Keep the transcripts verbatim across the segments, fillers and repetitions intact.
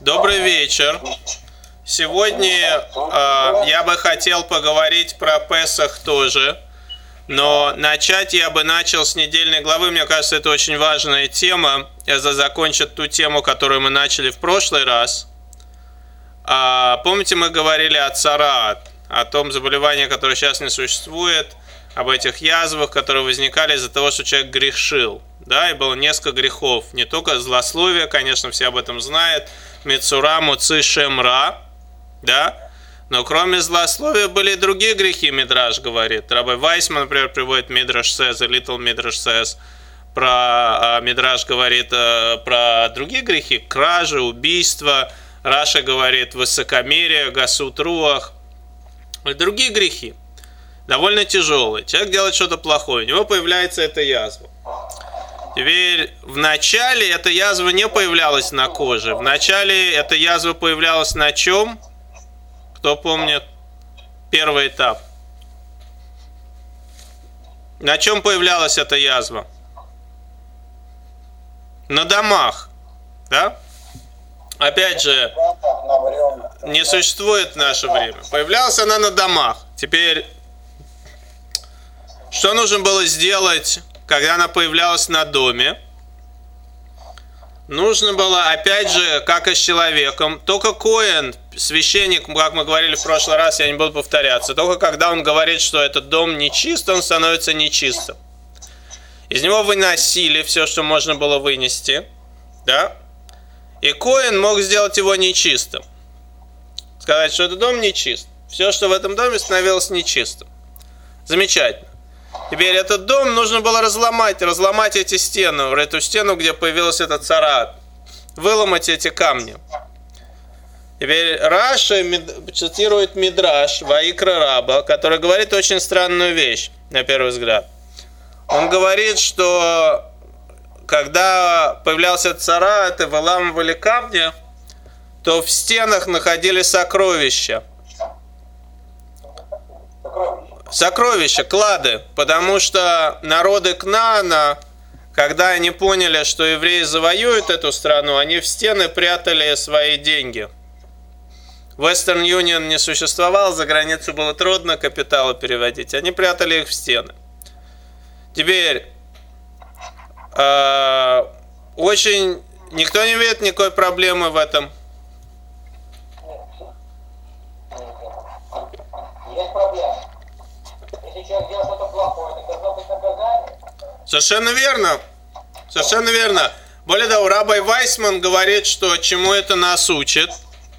Добрый вечер. Сегодня э, я бы хотел поговорить про Песах тоже, но начать я бы начал с недельной главы. Мне кажется, это очень важная тема. Я закончу ту тему, которую мы начали в прошлый раз. А, помните, мы говорили о цараат, о том заболевании, которое сейчас не существует, об этих язвах, которые возникали из-за того, что человек грешил. Да, и было несколько грехов. Не только злословие, конечно, все об этом знают. Мецура, муци, шемра. Да? Но кроме злословия были и другие грехи, Мидраш говорит. Рабби Вайсман, например, приводит Мидраш Сез, Little Мидраш Сез. Про Мидраш говорит про другие грехи. Кражи, убийства. Раша говорит высокомерие, гасут руах. И другие грехи. Довольно тяжелые. Человек делает что-то плохое, у него появляется эта язва. Теперь в начале эта язва не появлялась на коже. В начале эта язва появлялась на чем? Кто помнит первый этап? На чем появлялась эта язва? На домах. Да? Опять же, не существует в наше время. Появлялась она на домах. Теперь, что нужно было сделать, когда она появлялась на доме? Нужно было, опять же, как и с человеком, только коэн, священник, как мы говорили в прошлый раз, я не буду повторяться, только когда он говорит, что этот дом нечист, он становится нечистым. Из него выносили все, что можно было вынести, да? И коэн мог сделать его нечистым. Сказать, что этот дом нечист. Все, что в этом доме, становилось нечистым. Замечательно. Теперь этот дом нужно было разломать, разломать эти стены, эту стену, где появился этот цараат, выломать эти камни. Теперь Раша цитирует Мидраш Ваикра Раба, который говорит очень странную вещь, на первый взгляд. Он говорит, что когда появлялся цараат и выламывали камни, то в стенах находились сокровища. Сокровища, клады, потому что народы Кнаана, когда они поняли, что евреи завоюют эту страну, они в стены прятали свои деньги. Western Union не существовал, за границу было трудно капиталы переводить, они прятали их в стены. Теперь, э, очень, никто не видит никакой проблемы в этом. Есть проблема. Если человек делает что-то плохое, так должно быть наказание. Совершенно верно. Совершенно верно. Более того, Рабби Вайсман говорит, что чему это нас учит,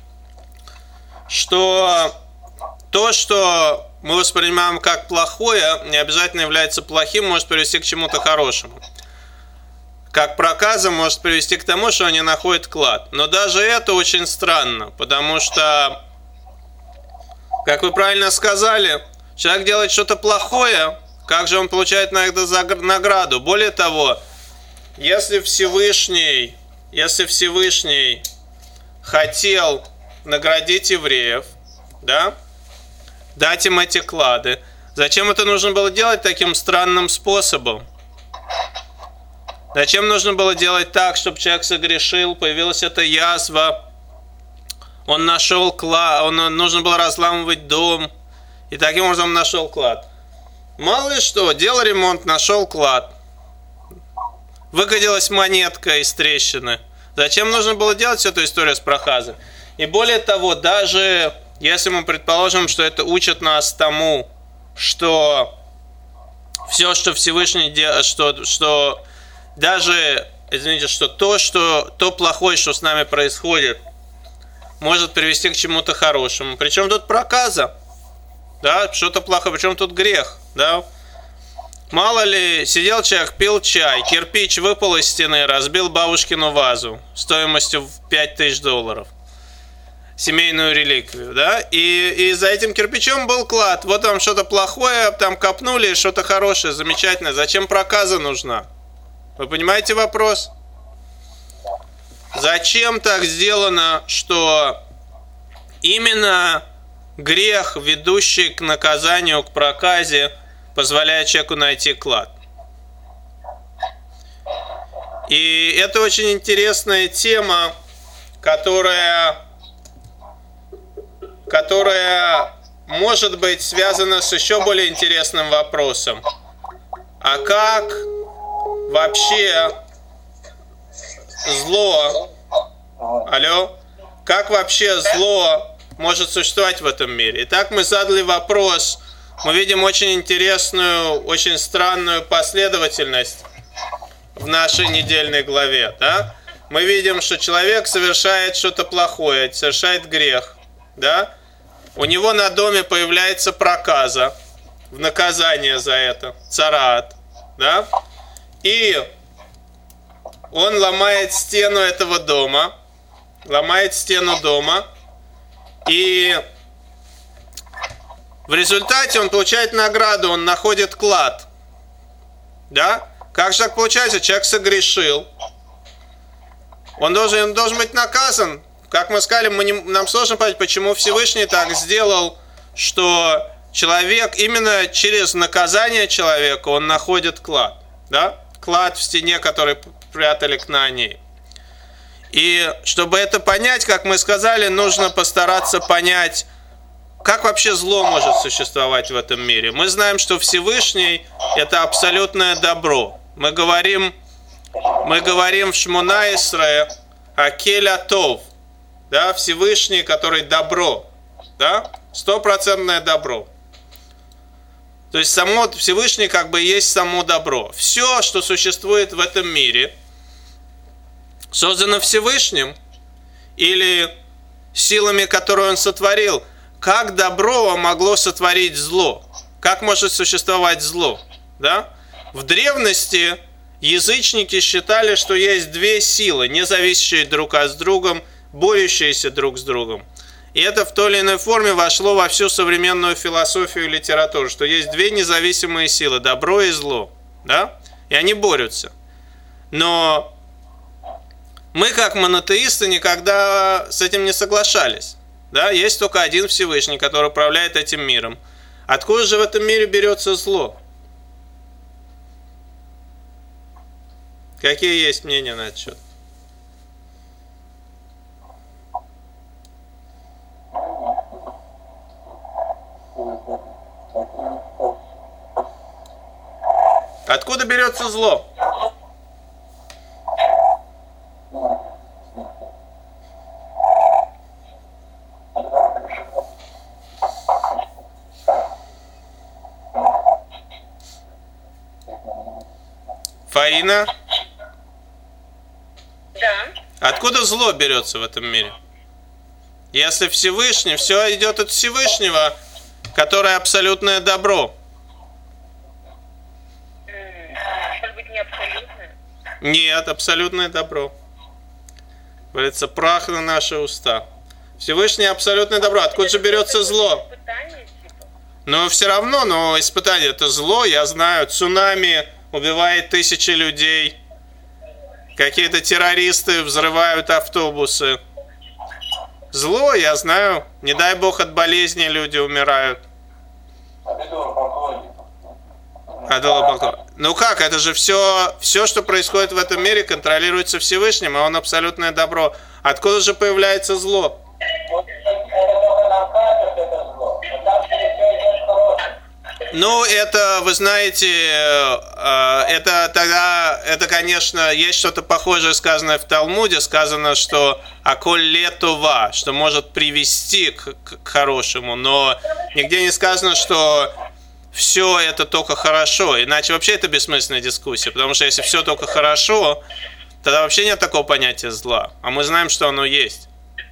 что то, что мы воспринимаем как плохое, не обязательно является плохим, может привести к чему-то хорошему. Как проказа может привести к тому, что они находят клад. Но даже это очень странно, потому что, как вы правильно сказали, человек делает что-то плохое, как же он получает на это награду? Более того, если Всевышний, если Всевышний хотел наградить евреев, да, дать им эти клады, зачем это нужно было делать таким странным способом? Зачем нужно было делать так, чтобы человек согрешил, появилась эта язва, он нашел клад, он, нужно было разламывать дом, и таким образом нашел клад. Мало ли что, делал ремонт, нашел клад. Выгодилась монетка из трещины. Зачем нужно было делать всю эту историю с проказой? И более того, даже если мы предположим, что это учит нас тому, что все, что Всевышний делает, что, что даже, извините, что то, что то плохое, что с нами происходит, может привести к чему-то хорошему. Причем тут проказа. Да, что-то плохое, причем тут грех, да? Мало ли, сидел человек, пил чай, кирпич выпал из стены, разбил бабушкину вазу стоимостью в пять тысяч долларов, семейную реликвию, да? И, и за этим кирпичом был клад. Вот там что-то плохое, там копнули, что-то хорошее, замечательное. Зачем проказа нужна? Вы понимаете вопрос? Зачем так сделано, что именно грех, ведущий к наказанию, к проказе, позволяет человеку найти клад? И это очень интересная тема, которая, которая может быть связана с еще более интересным вопросом. А как вообще зло, алло, как вообще зло может существовать в этом мире? Итак, мы задали вопрос, мы видим очень интересную, очень странную последовательность в нашей недельной главе, да? Мы видим, что человек совершает что-то плохое, совершает грех, да? У него на доме появляется проказа в наказание за это, цараат, да? И он ломает стену этого дома, ломает стену дома, и в результате он получает награду, он находит клад, да? Как же так получается? Человек согрешил, он должен, он должен быть наказан. Как мы сказали, мы не, нам сложно понять, почему Всевышний так сделал, что человек, именно через наказание человека, он находит клад. Да? Клад в стене, который прятали кнаанеи. И чтобы это понять, как мы сказали, нужно постараться понять, как вообще зло может существовать в этом мире. Мы знаем, что Всевышний – это абсолютное добро. Мы говорим, мы говорим в Шмона Исре «Акель атов». Да, Всевышний, который добро, да, стопроцентное добро. То есть само Всевышний как бы есть само добро. Все, что существует в этом мире, создано Всевышним или силами, которые Он сотворил. Как добро могло сотворить зло? Как может существовать зло? Да? В древности язычники считали, что есть две силы, не зависящие друг от друга, борющиеся друг с другом. И это в той или иной форме вошло во всю современную философию и литературу, что есть две независимые силы, добро и зло, да? И они борются. Но мы, как монотеисты, никогда с этим не соглашались. Да? Есть только один Всевышний, который управляет этим миром. Откуда же в этом мире берется зло? Какие есть мнения на этот счет? Откуда берется зло? Фаина? Да. Откуда зло берется в этом мире? Если Всевышний, все идет от Всевышнего, который абсолютное добро. Может быть, не абсолютное? Нет, абсолютное добро. Говорится, прах на наши уста. Всевышний абсолютное добро. Откуда же берется зло? Но все равно, но испытание это зло, я знаю. Цунами убивает тысячи людей. Какие-то террористы взрывают автобусы. Зло, я знаю. Не дай бог от болезни люди умирают. Ну как, это же все, все, что происходит в этом мире, контролируется Всевышним, а он абсолютное добро. Откуда же появляется зло? Ну, это, вы знаете, это тогда, это, конечно, есть что-то похожее, сказанное в Талмуде, сказано, что «аколь летова», что может привести к, к хорошему, но нигде не сказано, что все это только хорошо, иначе вообще это бессмысленная дискуссия, потому что если все только хорошо, тогда вообще нет такого понятия зла, а мы знаем, что оно есть.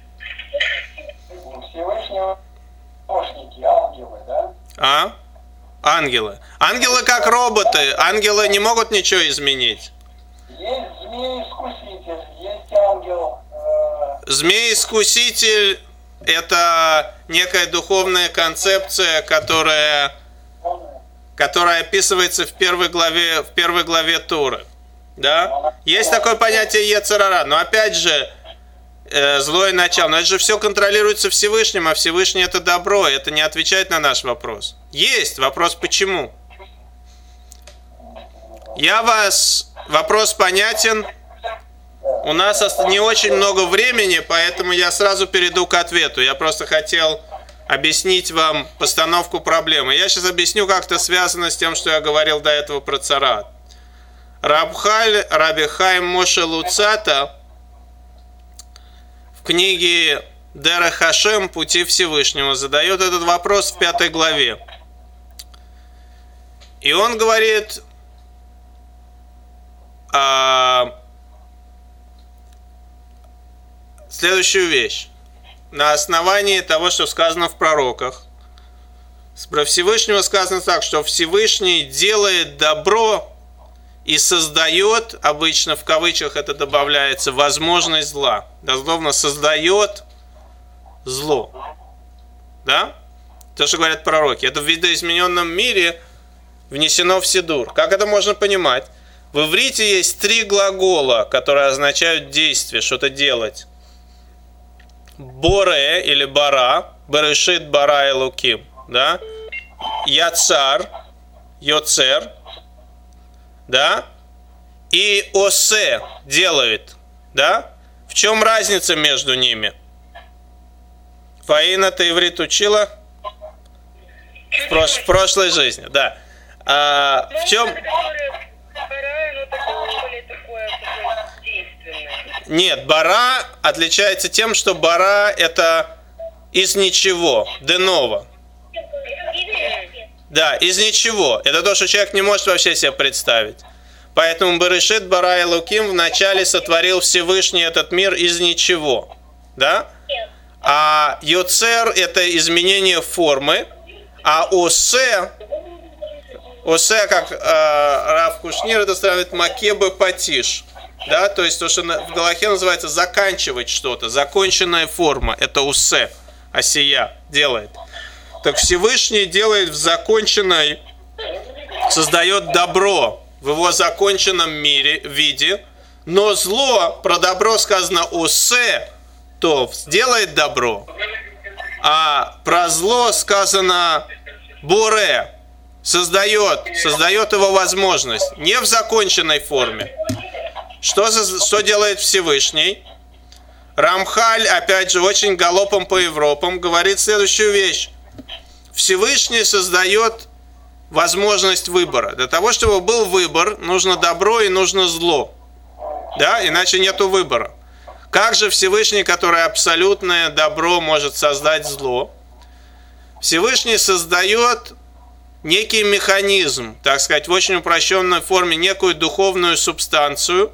Всевышнего помощники, ангелы, да? А? Ангелы. Ангелы как роботы. Ангелы не могут ничего изменить. Есть змей-искуситель, есть ангел. Э... Змей-искуситель – это некая духовная концепция, которая, которая описывается в первой главе, в первой главе Торы. Да? Есть такое понятие йецер ара, но опять же, э, злое начало. Но это же все контролируется Всевышним, а Всевышний – это добро, это не отвечает на наш вопрос. Есть вопрос, почему? Я вас... Вопрос понятен? у нас не очень много времени, поэтому я сразу перейду к ответу. Я просто хотел объяснить вам постановку проблемы. Я сейчас объясню, как это связано с тем, что я говорил до этого про царат. Рабхаль, Раби Хаим Моше Луцата в книге Дерех Хашем «Пути Всевышнего» задает этот вопрос в пятой главе. И он говорит а, следующую вещь. На основании того, что сказано в пророках. Про Всевышнего сказано так, что Всевышний делает добро и создает, обычно в кавычках это добавляется, возможность зла. Дословно создает зло. Да? То, что говорят пророки. Это в видоизмененном мире внесено в Сидур. Как это можно понимать? В иврите есть три глагола, которые означают действие, что-то делать. Боре или бара, берешит бара элоким, да? Яцар, йоцер, да? И осе делает, да? В чем разница между ними? Фаина, ты иврит учила? В, прош- в прошлой жизни, да. А, в чем? Нет, бара отличается тем, что бара это из ничего, деново. Да, из ничего. Это то, что человек не может вообще себе представить. Поэтому Берешит бара элоким вначале сотворил Всевышний этот мир из ничего. Да? А йоцер это изменение формы, а осе, осе как э, Рав Кушнир это ставит макебе патиш. Да, то есть то, что в Галахе называется заканчивать что-то, законченная форма, это усе, осия делает. Так Всевышний делает в законченной, создает добро в его законченном мире, виде, но зло, про добро сказано усе, то сделает добро, а про зло сказано боре, создает, создает его возможность, не в законченной форме. Что, за, что делает Всевышний? Рамхаль, опять же, очень галопом по Европам, говорит следующую вещь. Всевышний создает возможность выбора. Для того, чтобы был выбор, нужно добро и нужно зло. Да? Иначе нету выбора. Как же Всевышний, который абсолютное добро, может создать зло? Всевышний создает некий механизм, так сказать, в очень упрощенной форме, некую духовную субстанцию,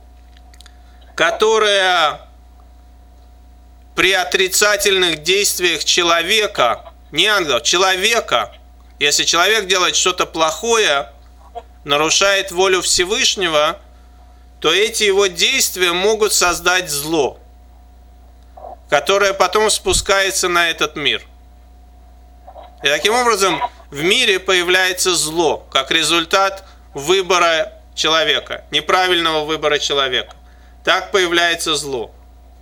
которая при отрицательных действиях человека, не ангелов, человека, если человек делает что-то плохое, нарушает волю Всевышнего, то эти его действия могут создать зло, которое потом спускается на этот мир. И таким образом в мире появляется зло, как результат выбора человека, неправильного выбора человека. Так появляется зло.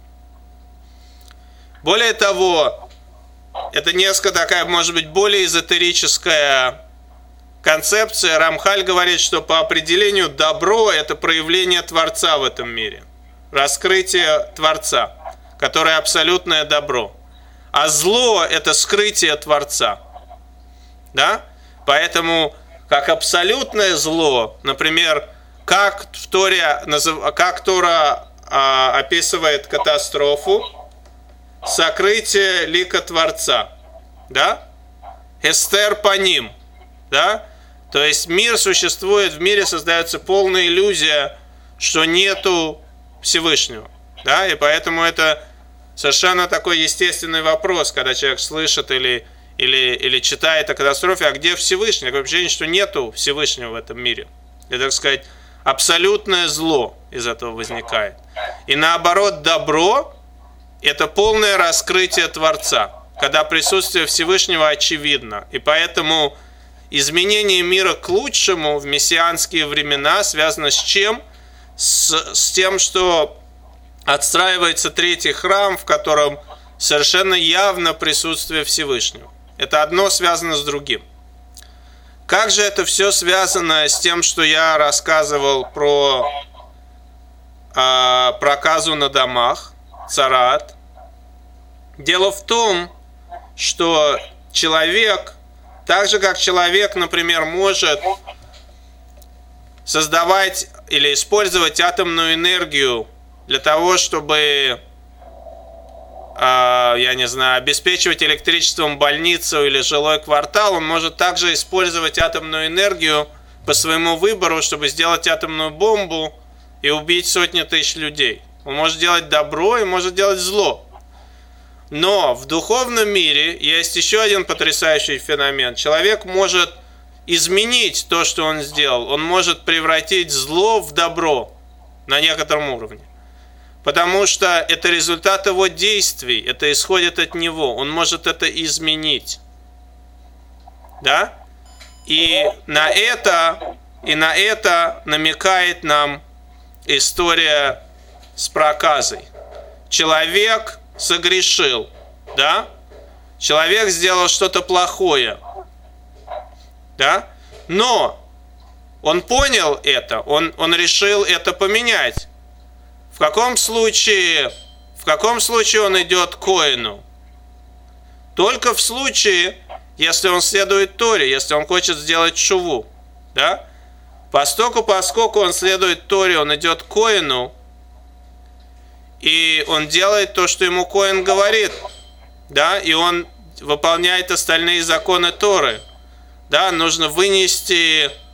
Более того, это несколько такая, может быть, более эзотерическая концепция. Рамхаль говорит, что по определению добро – это проявление Творца в этом мире. Раскрытие Творца, которое абсолютное добро. А зло – это скрытие Творца. Да? Поэтому, как абсолютное зло, например, как в Торе, как Тора а, описывает катастрофу, сокрытие лика Творца, да? Эстер по ним, да? То есть мир существует, в мире создается полная иллюзия, что нету Всевышнего, да? И поэтому это совершенно такой естественный вопрос, когда человек слышит или, или, или читает о катастрофе, а где Всевышний? Такое ощущение, что нету Всевышнего в этом мире. И, так сказать, абсолютное зло из этого возникает. И наоборот, добро – это полное раскрытие Творца, когда присутствие Всевышнего очевидно. И поэтому изменение мира к лучшему в мессианские времена связано с чем? С, с тем, что отстраивается третий храм, в котором совершенно явно присутствие Всевышнего. Это одно связано с другим. Как же это все связано с тем, что я рассказывал про э, проказу на домах, царат. Дело в том, что человек, так же как человек, например, может создавать или использовать атомную энергию для того, чтобы, я не знаю, обеспечивать электричеством больницу или жилой квартал, он может также использовать атомную энергию по своему выбору, чтобы сделать атомную бомбу и убить сотни тысяч людей. Он может делать добро и может делать зло. Но в духовном мире есть еще один потрясающий феномен. Человек может изменить то, что он сделал. Он может превратить зло в добро на некотором уровне. Потому что это результат его действий, это исходит от него. Он может это изменить. Да? И на это, и на это намекает нам история с проказой. Человек согрешил, да? Человек сделал что-то плохое, да? Но он понял это, он, он решил это поменять. В каком случае, в каком случае он идет к коэну? Только в случае, если он следует Торе, если он хочет сделать шуву, да? Поскольку, поскольку он следует Торе, он идет к коэну, и он делает то, что ему коэн говорит, да, и он выполняет остальные законы Торы, да, нужно вынести